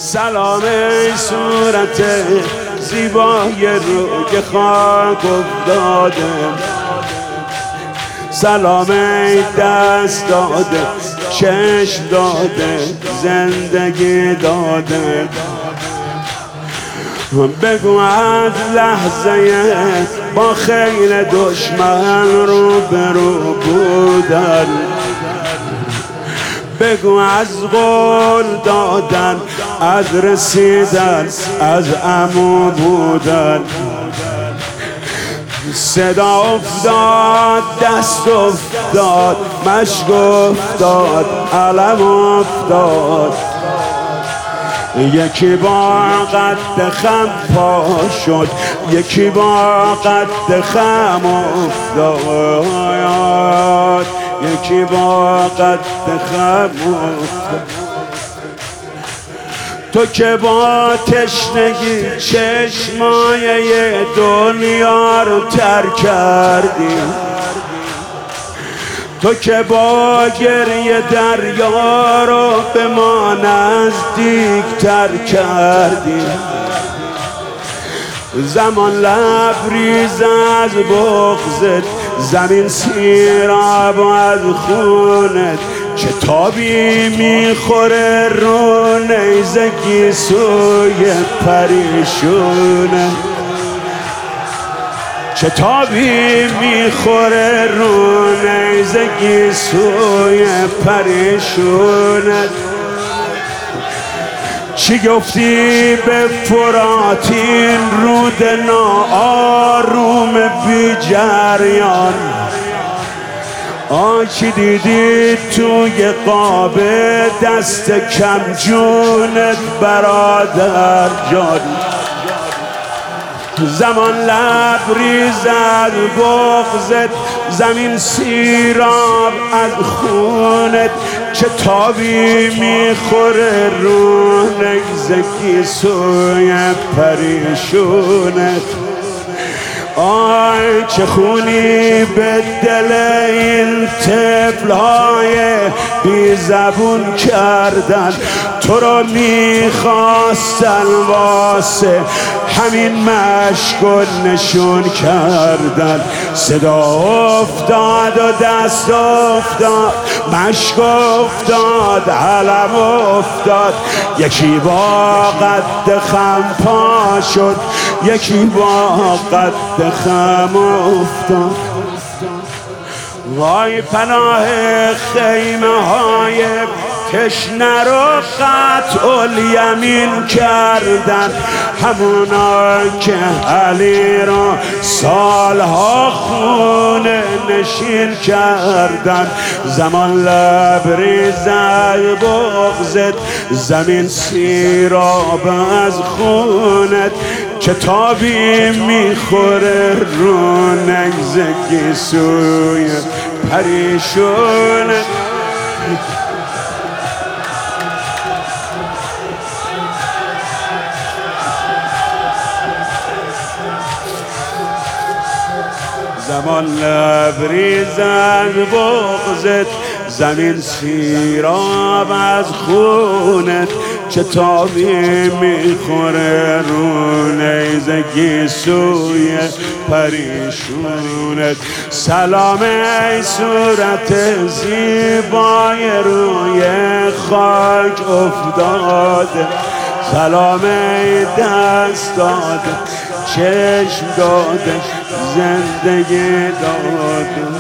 سلام ای صورت زیبای روی خاک افتاده، سلام ای دست داده، چشم داده، زندگی داده. بگو از لحظه با خیل دشمن روبرو بودن، بگو از قول دادن، از رسیدن، از عمو بودن. صدا افتاد، دست افتاد، مشک افتاد، علم افتاد. یکی با قد خم پا شد، یکی با قد خم افتاد، یکی با قد خم افتاد. تو که با تشنگی چشمای دنیا رو تر کردی، تو که با گریه دریا رو به ما نزدیک تر کردی. زمان لبریز از بغضت، زمین سیراب از خونت. چه تابی میخوره رو نیزه گیسوی پریشونت، چه تابی میخوره رو نیزه گیسوی پریشونت. چی گفتی به فرات این رود ناآروم بی جریان؟ چی دیدی توی قاب دست کم جونت برادر جان؟ زمان لبریز از بغضت، زمین سیراب از خونت. چه تابی میخوره رو نیزه گیسوی پریشونت. آی چه خونی به دل این طفل‌های بی زبون کردن، تو رو میخواستن واسه همین مشک و نشون کردن. صدا افتاد و دست افتاد، مشک افتاد، علم افتاد. یکی با قد خم پا شد، یکی با قد خم افتاد. وای پناه خیمه های تشنه رو قطع الیمین کردن، همونا که علی رو سالها خونه نشین کردن. زمان لبریز از بغضت، زمین سیراب از خونت. چه تابی میخوره رو نیزه گیسوی پریشونت. زمان لبریز از بغضت، زمین سیراب از خونت. چه تابی میخوره رو نیزه گیسوی پریشونت. سلام ای صورت زیبای روی خاک افتاده، سلام ای دست داده، چشم داده، زندگی داده.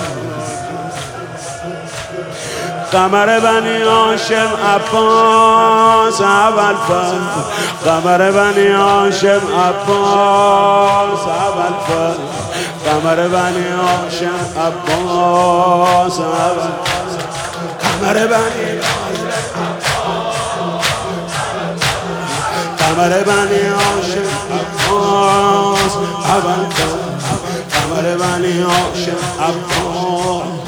قمر بنی هاشم عباس اول فرد، قمر بنی هاشم عباس اول فرد، قمر بنی هاشم عباس اول، قمر بنی قمر بنی هاشم عباس اول فرد، قمر بنی هاشم عباس.